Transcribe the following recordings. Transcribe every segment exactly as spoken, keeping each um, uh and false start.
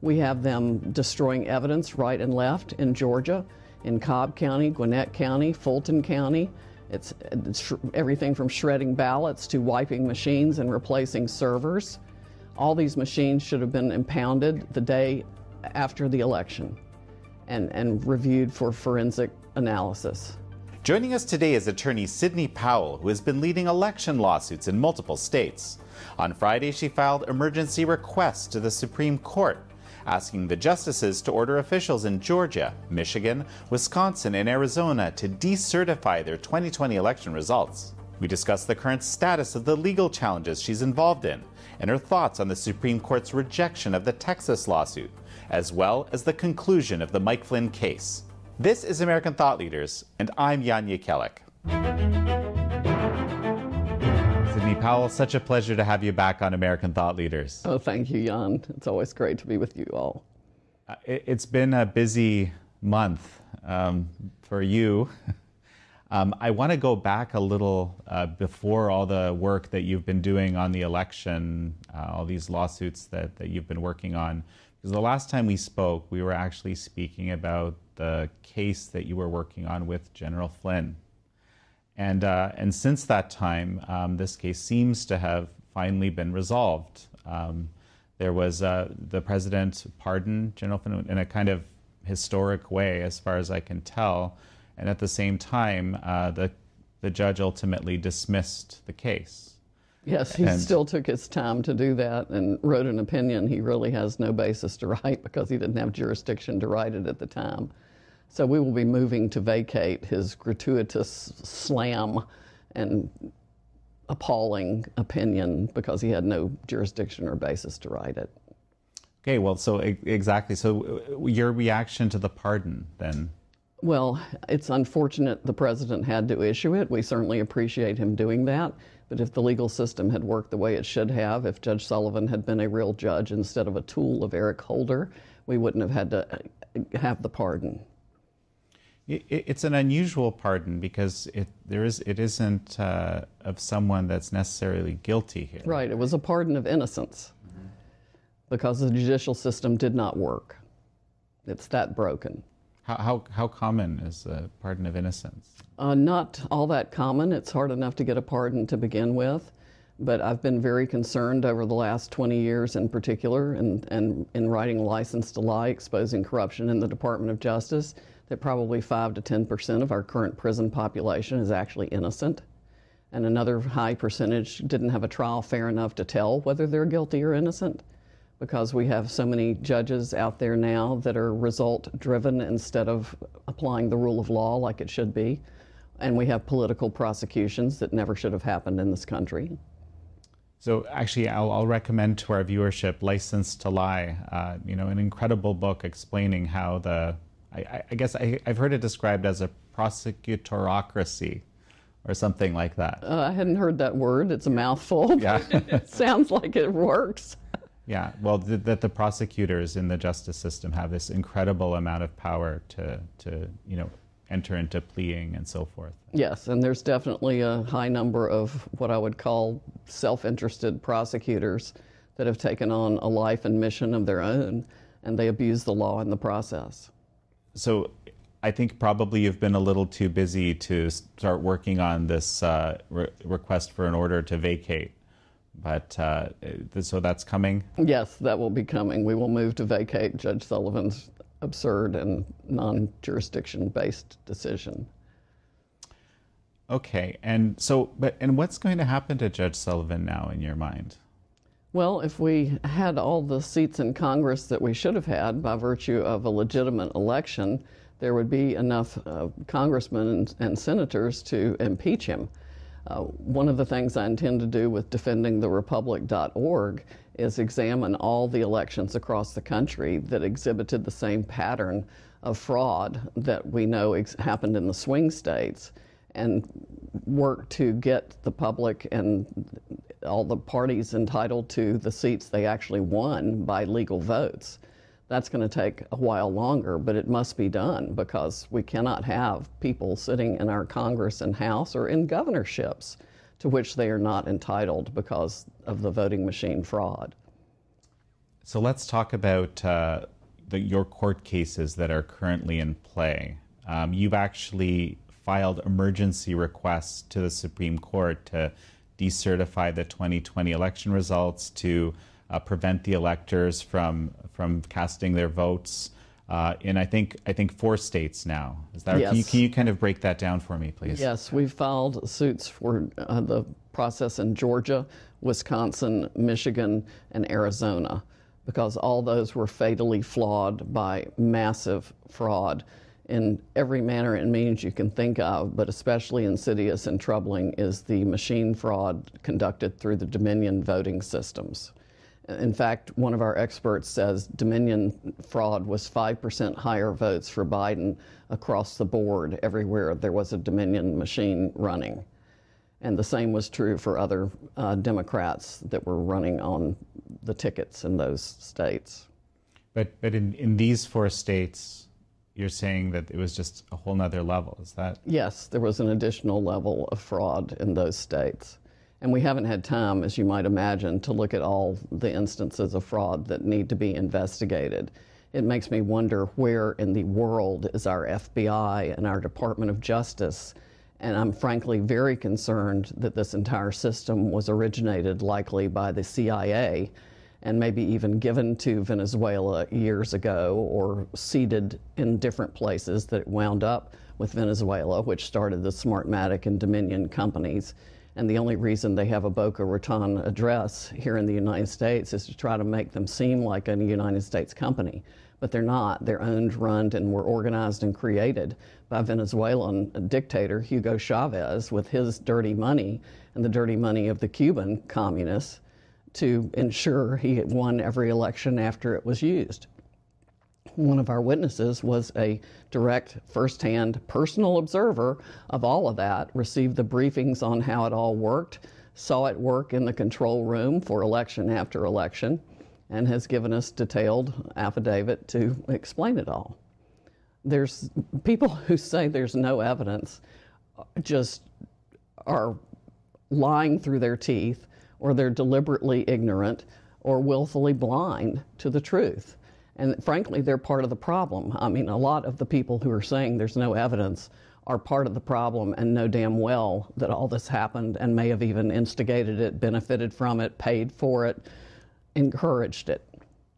We have them destroying evidence right and left in Georgia, in Cobb County, Gwinnett County, Fulton County. It's, it's everything from shredding ballots to wiping machines and replacing servers. All these machines should have been impounded the day after the election and, and reviewed for forensic analysis. Joining us today is attorney Sidney Powell, who has been leading election lawsuits in multiple states. On Friday, she filed emergency requests to the Supreme Court, asking the justices to order officials in Georgia, Michigan, Wisconsin, and Arizona to decertify their twenty twenty election results. We discuss the current status of the legal challenges she's involved in and her thoughts on the Supreme Court's rejection of the Texas lawsuit, as well as the conclusion of the Mike Flynn case. This is American Thought Leaders, and I'm Jan Jekielek. Sidney Powell, such a pleasure to have you back on American Thought Leaders. Oh, thank you, Jan. It's always great to be with you all. Uh, it, it's been a busy month um, for you. um, I want to go back a little uh, before all the work that you've been doing on the election, uh, all these lawsuits that, that you've been working on. Because the last time we spoke, we were actually speaking about the case that you were working on with General Flynn. And, uh, and since that time, um, this case seems to have finally been resolved. Um, there was uh, the president pardoned General Flynn in a kind of historic way, as far as I can tell. And at the same time, uh, the, the judge ultimately dismissed the case. Yes, he and, still took his time to do that and wrote an opinion he really has no basis to write because he didn't have jurisdiction to write it at the time. So we will be moving to vacate his gratuitous slam and appalling opinion because he had no jurisdiction or basis to write it. Okay, well, so exactly. So your reaction to the pardon then? Well, it's unfortunate the president had to issue it. We certainly appreciate him doing that. But if the legal system had worked the way it should have, if Judge Sullivan had been a real judge instead of a tool of Eric Holder, we wouldn't have had to have the pardon. It's an unusual pardon because it there is it isn't uh, of someone that's necessarily guilty here. Right. It was a pardon of innocence mm-hmm. because the judicial system did not work. It's that broken. How how, how common is a pardon of innocence? Uh, not all that common. It's hard enough to get a pardon to begin with. But I've been very concerned over the last twenty years in particular, and, and in writing License to Lie, exposing corruption in the Department of Justice, that probably five to ten percent of our current prison population is actually innocent. And another high percentage didn't have a trial fair enough to tell whether they're guilty or innocent, because we have so many judges out there now that are result-driven instead of applying the rule of law like it should be. And we have political prosecutions that never should have happened in this country. So actually, I'll, I'll recommend to our viewership License to Lie, uh, you know, an incredible book explaining how the, I, I guess I, I've heard it described as a prosecutorocracy or something like that. Uh, I hadn't heard that word. It's a mouthful. Yeah. It sounds like it works. Yeah, well, th- that the prosecutors in the justice system have this incredible amount of power to, to, you know, enter into pleading and so forth. Yes, and there's definitely a high number of what I would call self-interested prosecutors that have taken on a life and mission of their own, and they abuse the law in the process. So I think probably you've been a little too busy to start working on this uh, re- request for an order to vacate. But uh, so that's coming? Yes, that will be coming. We will move to vacate Judge Sullivan's absurd and non-jurisdiction based decision. Okay, and so, but and what's going to happen to Judge Sullivan now in your mind? Well, if we had all the seats in Congress that we should have had by virtue of a legitimate election, there would be enough uh, congressmen and, and senators to impeach him. Uh, one of the things I intend to do with defending the republic dot org is examine all the elections across the country that exhibited the same pattern of fraud that we know ex- happened in the swing states, and work to get the public and all the parties entitled to the seats they actually won by legal votes. That's going to take a while longer, but it must be done because we cannot have people sitting in our Congress and House or in governorships to which they are not entitled because of the voting machine fraud. So let's talk about uh, the, your court cases that are currently in play. Um, you've actually filed emergency requests to the Supreme Court to decertify the twenty twenty election results, to uh, prevent the electors from from casting their votes uh, in I think I think four states now. Is that Yes. can, you, can you kind of break that down for me, please? Yes, we've filed suits for uh, the process in Georgia, Wisconsin, Michigan, and Arizona, because all those were fatally flawed by massive fraud in every manner and means you can think of, but especially insidious and troubling is the machine fraud conducted through the Dominion voting systems. In fact, one of our experts says Dominion fraud was five percent higher votes for Biden across the board everywhere there was a Dominion machine running. And the same was true for other uh, Democrats that were running on the tickets in those states. But but in, in these four states, you're saying that it was just a whole nother level. Is that? Yes, there was an additional level of fraud in those states. And we haven't had time, as you might imagine, to look at all the instances of fraud that need to be investigated. It makes me wonder where in the world is our F B I and our Department of Justice. And I'm frankly very concerned that this entire system was originated likely by the C I A and maybe even given to Venezuela years ago or seeded in different places that it wound up with Venezuela, which started the Smartmatic and Dominion companies. And the only reason they have a Boca Raton address here in the United States is to try to make them seem like a United States company. But they're not. They're owned, run, and were organized and created by Venezuelan dictator Hugo Chavez with his dirty money and the dirty money of the Cuban communists to ensure he won every election after it was used. One of our witnesses was a direct, firsthand, personal observer of all of that, received the briefings on how it all worked, saw it work in the control room for election after election, and has given us detailed affidavit to explain it all. There's people who say there's no evidence just are lying through their teeth, or they're deliberately ignorant or willfully blind to the truth. And frankly, they're part of the problem. I mean, a lot of the people who are saying there's no evidence are part of the problem and know damn well that all this happened and may have even instigated it, benefited from it, paid for it, encouraged it.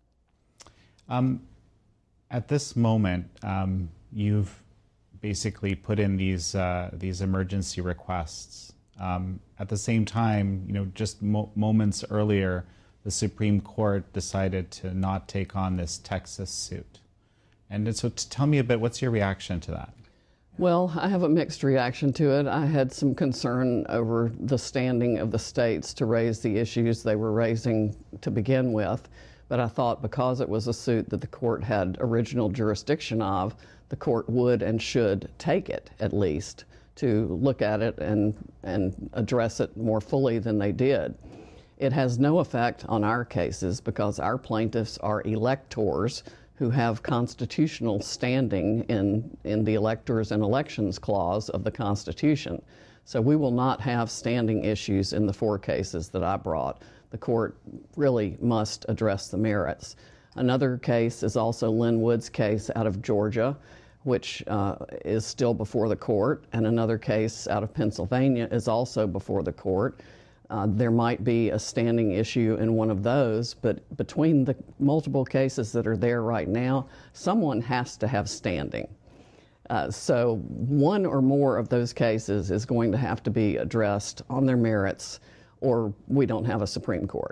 Um, at this moment, um, you've basically put in these uh, these emergency requests. Um, at the same time, you know, just mo- moments earlier, the Supreme Court decided to not take on this Texas suit. And so to tell me a bit, what's your reaction to that? Well, I have a mixed reaction to it. I had some concern over the standing of the states to raise the issues they were raising to begin with, but I thought because it was a suit that the court had original jurisdiction of, the court would and should take it, at least, to look at it and, and address it more fully than they did. It has no effect on our cases because our plaintiffs are electors who have constitutional standing in, in the Electors and Elections Clause of the Constitution. So we will not have standing issues in the four cases that I brought. The court really must address the merits. Another case is also Lynn Wood's case out of Georgia, which uh, is still before the court, and another case out of Pennsylvania is also before the court. Uh, there might be a standing issue in one of those, but between the multiple cases that are there right now, someone has to have standing. Uh, so one or more of those cases is going to have to be addressed on their merits, or we don't have a Supreme Court.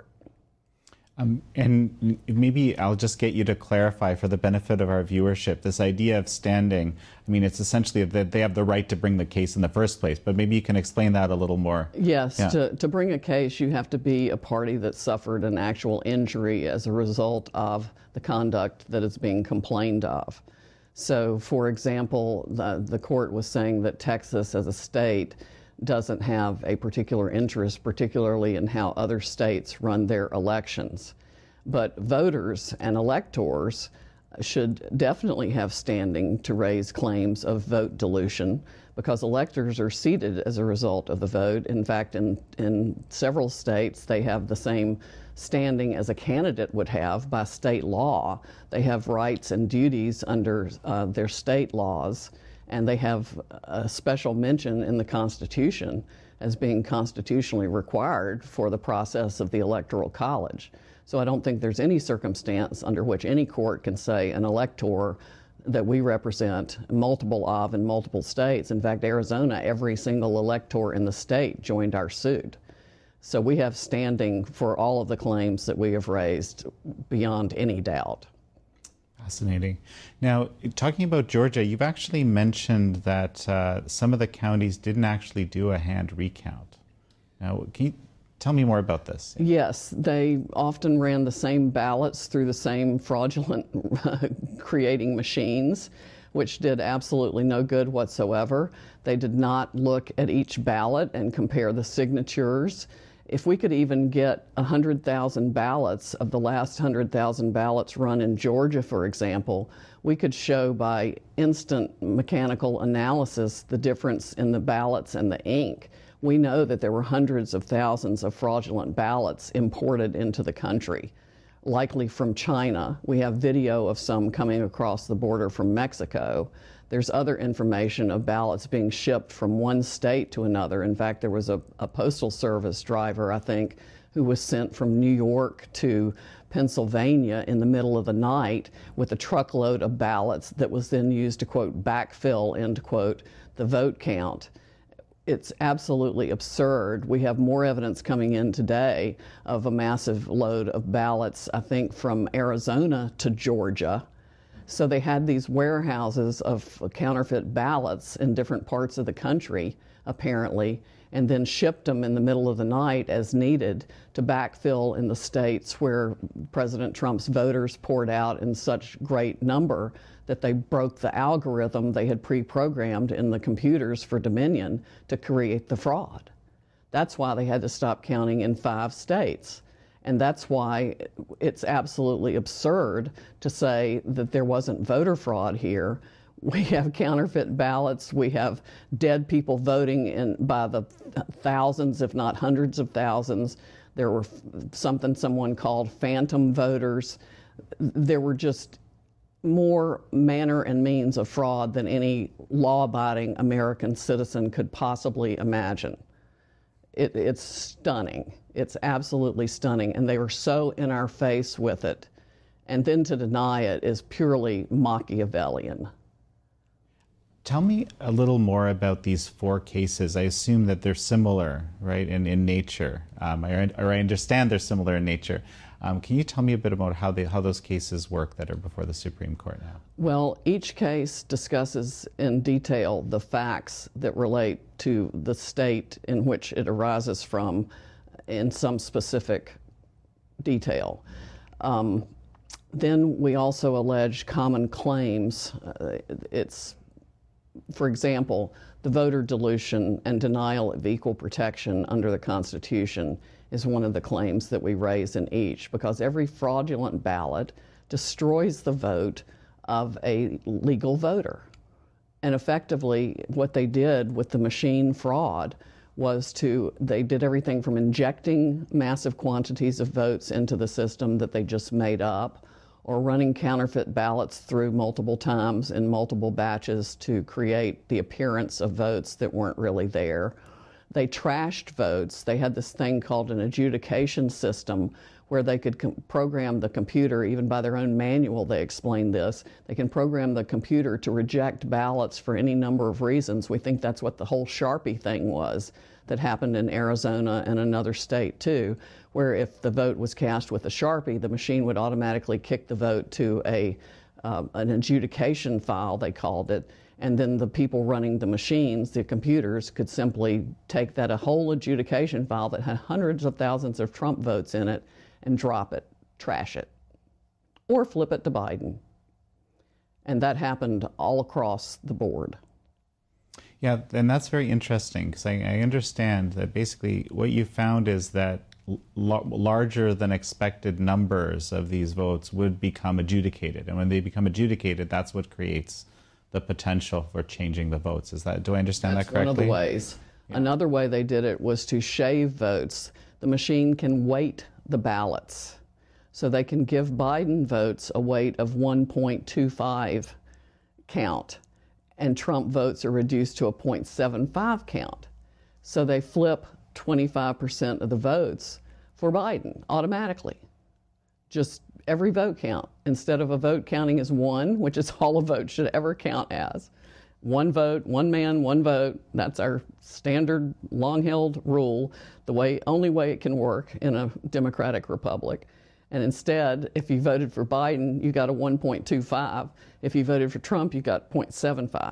Um, and maybe I'll just get you to clarify for the benefit of our viewership, this idea of standing. I mean, it's essentially that they have the right to bring the case in the first place, but maybe you can explain that a little more. Yes, Yeah. to, to bring a case, you have to be a party that suffered an actual injury as a result of the conduct that is being complained of. So, for example, the, the court was saying that Texas as a state doesn't have a particular interest, particularly in how other states run their elections. But voters and electors should definitely have standing to raise claims of vote dilution because electors are seated as a result of the vote. In fact, in, in several states, they have the same standing as a candidate would have by state law. They have rights and duties under uh, their state laws, and they have a special mention in the Constitution as being constitutionally required for the process of the Electoral College. So I don't think there's any circumstance under which any court can say an elector that we represent, multiple of in multiple states. In fact, Arizona, every single elector in the state joined our suit. So we have standing for all of the claims that we have raised beyond any doubt. Fascinating. Now, talking about Georgia, you've actually mentioned that uh, some of the counties didn't actually do a hand recount. Now, can you tell me more about this? Yes, they often ran the same ballots through the same fraudulent creating machines, which did absolutely no good whatsoever. They did not look at each ballot and compare the signatures. If we could even get one hundred thousand ballots of the last one hundred thousand ballots run in Georgia, for example, we could show by instant mechanical analysis the difference in the ballots and the ink. We know that there were hundreds of thousands of fraudulent ballots imported into the country, likely from China. We have video of some coming across the border from Mexico. There's other information of ballots being shipped from one state to another. In fact, there was a, a postal service driver, I think, who was sent from New York to Pennsylvania in the middle of the night with a truckload of ballots that was then used to, quote, backfill, end quote, the vote count. It's absolutely absurd. We have more evidence coming in today of a massive load of ballots, I think, from Arizona to Georgia. So they had these warehouses of counterfeit ballots in different parts of the country, apparently, and then shipped them in the middle of the night as needed to backfill in the states where President Trump's voters poured out in such great number that they broke the algorithm they had pre-programmed in the computers for Dominion to create the fraud. That's why they had to stop counting in five states. And that's why it's absolutely absurd to say that there wasn't voter fraud here. We have counterfeit ballots. We have dead people voting in by the thousands, if not hundreds of thousands. There were something someone called phantom voters. There were just more manner and means of fraud than any law-abiding American citizen could possibly imagine. It, it's stunning. It's absolutely stunning. And they were so in our face with it. And then to deny it is purely Machiavellian. Tell me a little more about these four cases. I assume that they're similar, right, in, in nature, um, or, or I understand they're similar in nature. Um, can you tell me a bit about how, they, how those cases work that are before the Supreme Court now? Well, each case discusses in detail the facts that relate to the state in which it arises from in some specific detail. Um, then we also allege common claims. Uh, it's, for example, the voter dilution and denial of equal protection under the Constitution is one of the claims that we raise in each, because every fraudulent ballot destroys the vote of a legal voter. And effectively, what they did with the machine fraud was to, they did everything from injecting massive quantities of votes into the system that they just made up, or running counterfeit ballots through multiple times in multiple batches to create the appearance of votes that weren't really there. They trashed votes. They had this thing called an adjudication system where they could com- program the computer, even by their own manual they explained this. They can program the computer to reject ballots for any number of reasons. We think that's what the whole Sharpie thing was that happened in Arizona and another state too, where if the vote was cast with a Sharpie, the machine would automatically kick the vote to a uh, an adjudication file, they called it, and then the people running the machines, the computers, could simply take that a whole adjudication file that had hundreds of thousands of Trump votes in it and drop it, trash it, or flip it to Biden. And that happened all across the board. Yeah, and that's very interesting, because I, I understand that basically what you found is that l- larger than expected numbers of these votes would become adjudicated. And when they become adjudicated, that's what creates the potential for changing the votes. Is that, do I understand That's that correctly? one of the ways. Yeah. Another way they did it was to shave votes. The machine can weight the ballots. So they can give Biden votes a weight of one point two five count, and Trump votes are reduced to a zero point seven five count. So they flip twenty-five percent of the votes for Biden automatically. Just every vote count. Instead of a vote counting as one, which is all a vote should ever count as. One vote, one man, one vote. That's our standard long-held rule, the way, only way it can work in a democratic republic. And instead, if you voted for Biden, you got a one point two five. If you voted for Trump, you got zero point seven five.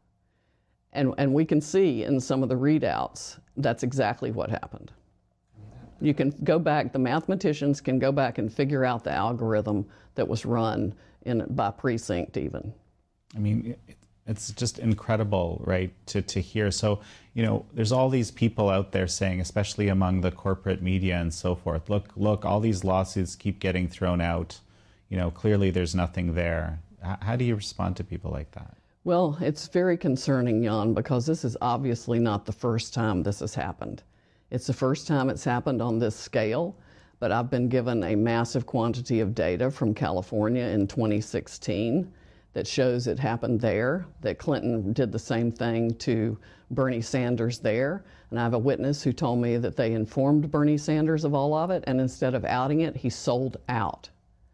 And, and we can see in some of the readouts, that's exactly what happened. You can go back, the mathematicians can go back and figure out the algorithm that was run in, by precinct even. I mean, it, it's just incredible, right, to, to hear. So, you know, there's all these people out there saying, especially among the corporate media and so forth, look, look, all these lawsuits keep getting thrown out. You know, clearly there's nothing there. H- how do you respond to people like that? Well, it's very concerning, Jan, because this is obviously not the first time this has happened. It's the first time it's happened on this scale, but I've been given a massive quantity of data from California in twenty sixteen that shows it happened there, that Clinton did the same thing to Bernie Sanders there. And I have a witness who told me that they informed Bernie Sanders of all of it, and instead of outing it, he sold out.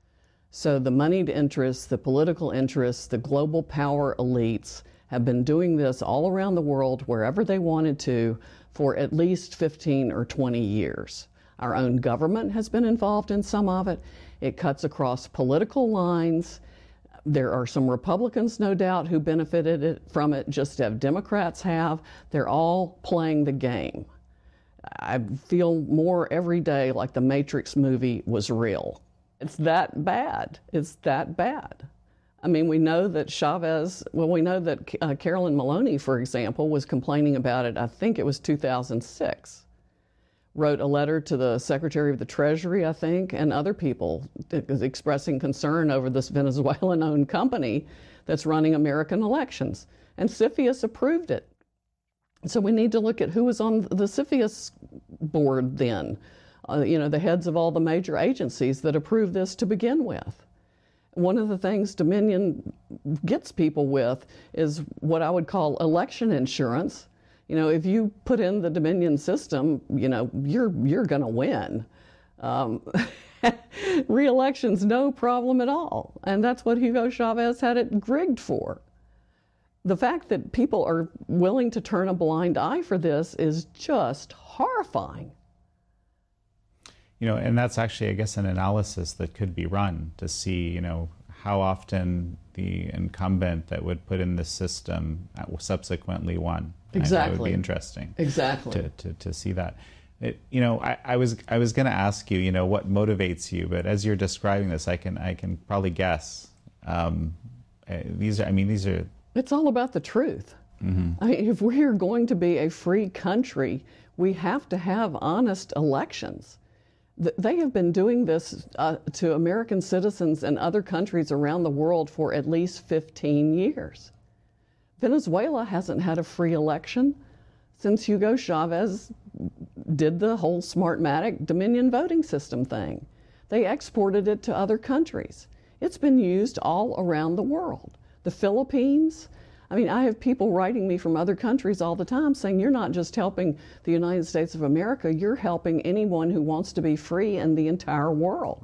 So the moneyed interests, the political interests, the global power elites have been doing this all around the world, wherever they wanted to, for at least fifteen or twenty years. Our own government has been involved in some of it. It cuts across political lines. There are some Republicans, no doubt, who benefited it, from it, just as Democrats have. They're all playing the game. I feel more every day like the Matrix movie was real. It's that bad. It's that bad. I mean, we know that Chavez, well, we know that uh, Carolyn Maloney, for example, was complaining about it, I think it was two thousand six. Wrote a letter to the Secretary of the Treasury, I think, and other people expressing concern over this Venezuelan-owned company that's running American elections. And CFIUS approved it. So we need to look at who was on the CFIUS board then, uh, you know, the heads of all the major agencies that approved this to begin with. One of the things Dominion gets people with is what I would call election insurance. You know, if you put in the Dominion system, you know, you're you're going to win. Um, Re-election's no problem at all. And that's what Hugo Chavez had it rigged for. The fact that people are willing to turn a blind eye for this is just horrifying. You know, and that's actually, I guess, an analysis that could be run to see, you know, how often the incumbent that would put in the system subsequently won. Exactly. That would be interesting. Exactly. To, to, to see that. It, you know, I, I was I was going to ask you, you know, what motivates you, but as you're describing this, I can I can probably guess. Um, these are, I mean, these are. It's all about the truth. Mm-hmm. I mean, if we're going to be a free country, we have to have honest elections. They have been doing this uh, to American citizens in other countries around the world for at least fifteen years. Venezuela hasn't had a free election since Hugo Chavez did the whole Smartmatic Dominion voting system thing. They exported it to other countries. It's been used all around the world. The Philippines, I mean, I have people writing me from other countries all the time saying, you're not just helping the United States of America, you're helping anyone who wants to be free in the entire world.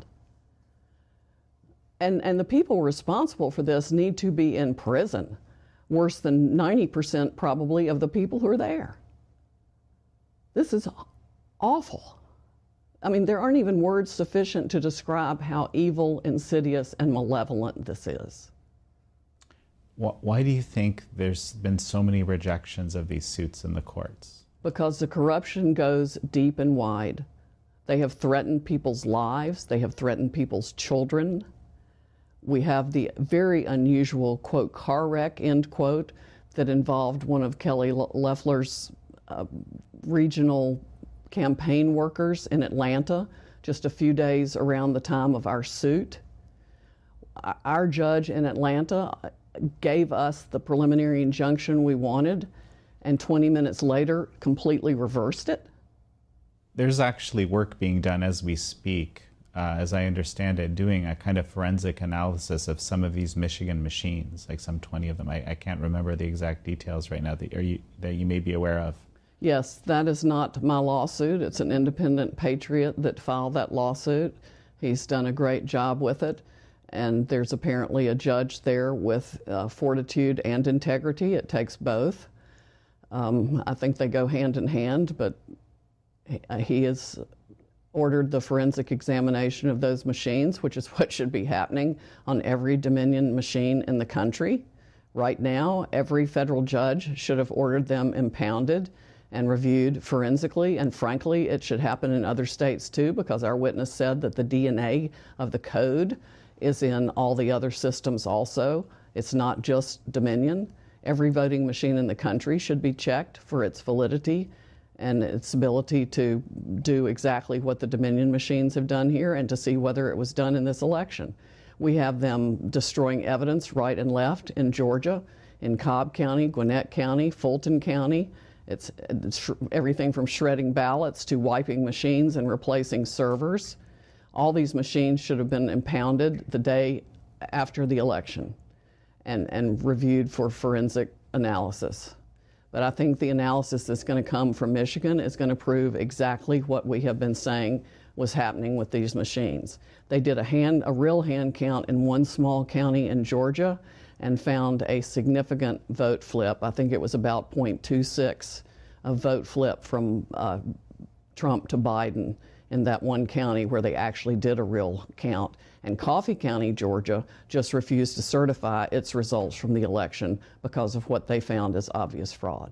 And, and the people responsible for this need to be in prison, worse than ninety percent probably of the people who are there. This is awful. I mean, there aren't even words sufficient to describe how evil, insidious, and malevolent this is. Why do you think there's been so many rejections of these suits in the courts? Because the corruption goes deep and wide. They have threatened people's lives. They have threatened people's children. We have the very unusual, quote, car wreck, end quote, that involved one of Kelly Loeffler's uh, regional campaign workers in Atlanta just a few days around the time of our suit. Our judge in Atlanta gave us the preliminary injunction we wanted, and twenty minutes later completely reversed it. There's actually work being done as we speak, uh, as I understand it, doing a kind of forensic analysis of some of these Michigan machines, like some twenty of them. I, I can't remember the exact details right now that, are you, that you may be aware of. Yes, that is not my lawsuit. It's an independent patriot that filed that lawsuit. He's done a great job with it. And there's apparently a judge there with uh, fortitude and integrity. It takes both. Um, I think they go hand in hand, but he has ordered the forensic examination of those machines, which is what should be happening on every Dominion machine in the country. Right now, every federal judge should have ordered them impounded and reviewed forensically, and frankly, it should happen in other states too, because our witness said that the D N A of the code is in all the other systems also. It's not just Dominion. Every voting machine in the country should be checked for its validity and its ability to do exactly what the Dominion machines have done here and to see whether it was done in this election. We have them destroying evidence right and left in Georgia, in Cobb County, Gwinnett County, Fulton County. It's, it's everything from shredding ballots to wiping machines and replacing servers. All these machines should have been impounded the day after the election and, and reviewed for forensic analysis. But I think the analysis that's going to come from Michigan is going to prove exactly what we have been saying was happening with these machines. They did a hand, a real hand count in one small county in Georgia and found a significant vote flip. I think it was about zero point two six a vote flip from uh, Trump to Biden in that one county where they actually did a real count. And Coffee County, Georgia, just refused to certify its results from the election because of what they found as obvious fraud.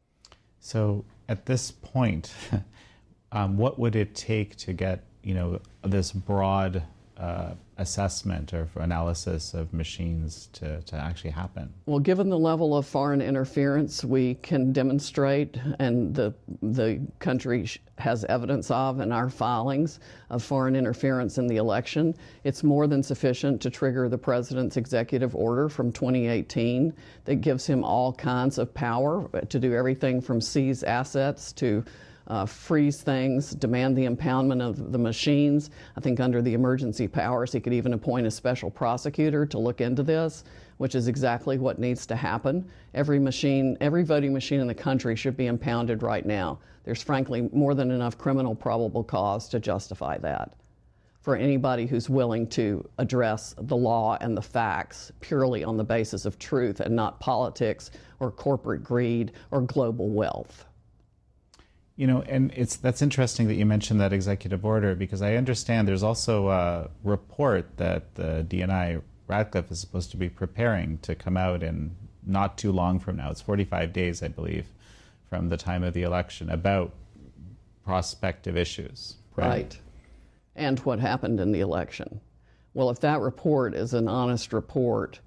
So at this point, um, what would it take to get, you know, this broad uh, assessment or analysis of machines to, to actually happen? Well, given the level of foreign interference we can demonstrate and the, the country has evidence of in our filings of foreign interference in the election, it's more than sufficient to trigger the president's executive order from twenty eighteen that gives him all kinds of power to do everything from seize assets to Uh, freeze things, demand the impoundment of the machines. I think under the emergency powers, he could even appoint a special prosecutor to look into this, which is exactly what needs to happen. Every machine, every voting machine in the country should be impounded right now. There's frankly more than enough criminal probable cause to justify that for anybody who's willing to address the law and the facts purely on the basis of truth and not politics or corporate greed or global wealth. You know, and it's that's interesting that you mentioned that executive order, because I understand there's also a report that the D N I Radcliffe is supposed to be preparing to come out in not too long from now. It's forty-five days, I believe, from the time of the election, about prospective issues. Right. right. And what happened in the election. Well, if that report is an honest report,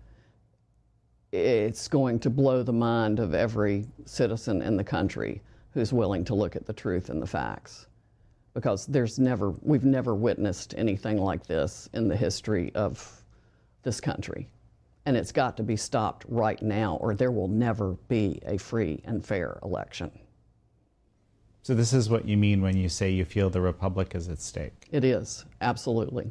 it's going to blow the mind of every citizen in the country who's willing to look at the truth and the facts. Because there's never, we've never witnessed anything like this in the history of this country. And it's got to be stopped right now, or there will never be a free and fair election. So this is what you mean when you say you feel the republic is at stake? It is, absolutely.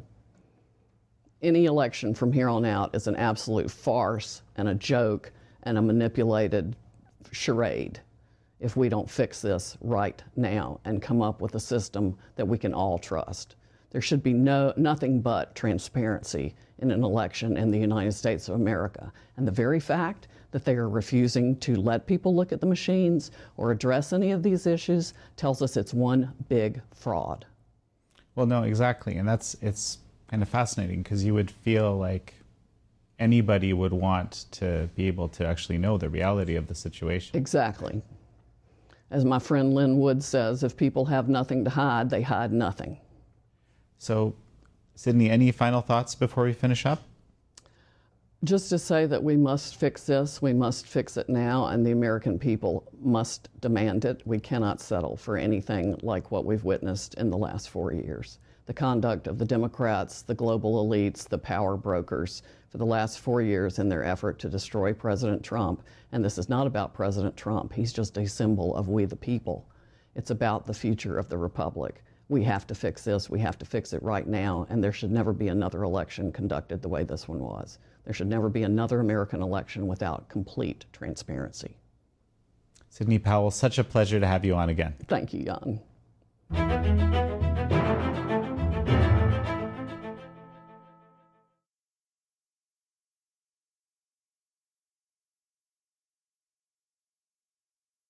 Any election from here on out is an absolute farce and a joke and a manipulated charade if we don't fix this right now and come up with a system that we can all trust. There should be no nothing but transparency in an election in the United States of America. And the very fact that they are refusing to let people look at the machines or address any of these issues tells us it's one big fraud. Well, no, exactly. And that's, it's kind of fascinating, because you would feel like anybody would want to be able to actually know the reality of the situation. Exactly. As my friend Lynn Wood says, if people have nothing to hide, they hide nothing. So, Sydney, any final thoughts before we finish up? Just to say that we must fix this, we must fix it now, and the American people must demand it. We cannot settle for anything like what we've witnessed in the last four years. The conduct of the Democrats, the global elites, the power brokers for the last four years in their effort to destroy President Trump. And this is not about President Trump. He's just a symbol of we the people. It's about the future of the republic. We have to fix this. We have to fix it right now. And there should never be another election conducted the way this one was. There should never be another American election without complete transparency. Sidney Powell, such a pleasure to have you on again. Thank you, Jan.